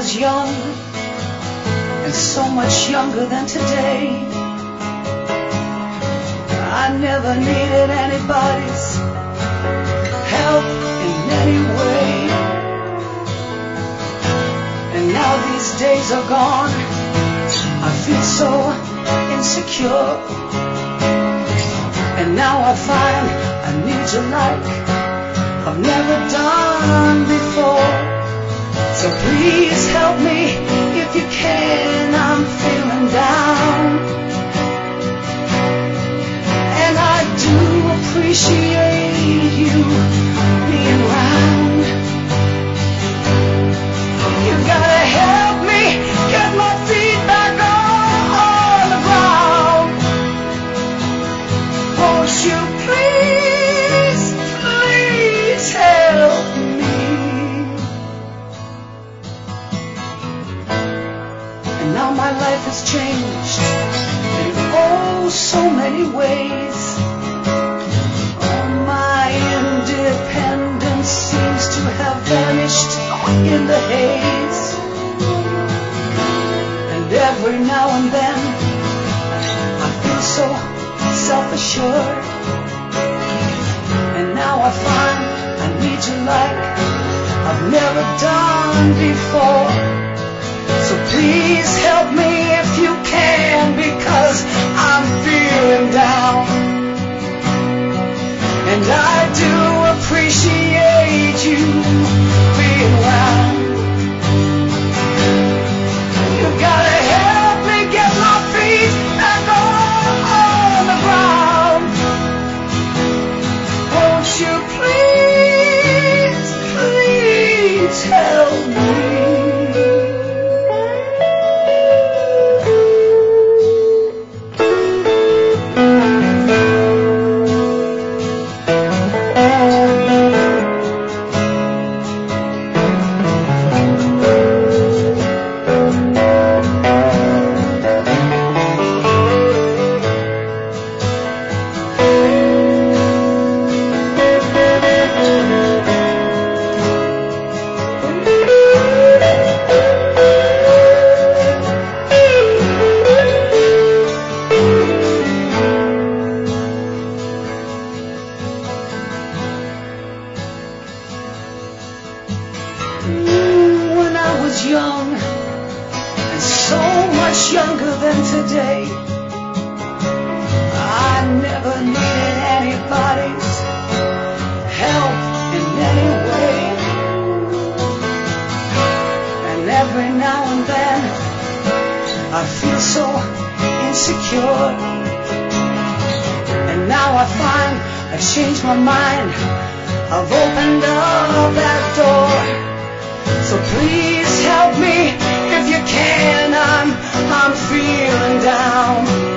was young and so much younger than today, I never needed anybody's help in any way. And now these days are gone, I feel so insecure. And now I find I need you like I've never done before. So please help me if you can, I'm feeling down. And I do appreciate you being around. You gotta help me get my feet back on the ground. Won't you please, please help me? And now my life has changed in oh so many ways. Oh, my independence seems to have vanished in the haze. And every now and then I feel so self-assured. And now I find I need you like I've never done before. So please help me if you can, because I'm feeling down. And I do appreciate you being around. You gotta help me get my feet back on the ground. Won't you please, please help me? When I was young and so much younger than today, I never needed anybody's help in any way. And every now and then I feel so insecure. And now I find I've changed my mind, I've opened up that door. So please help me if you can, I'm feeling down.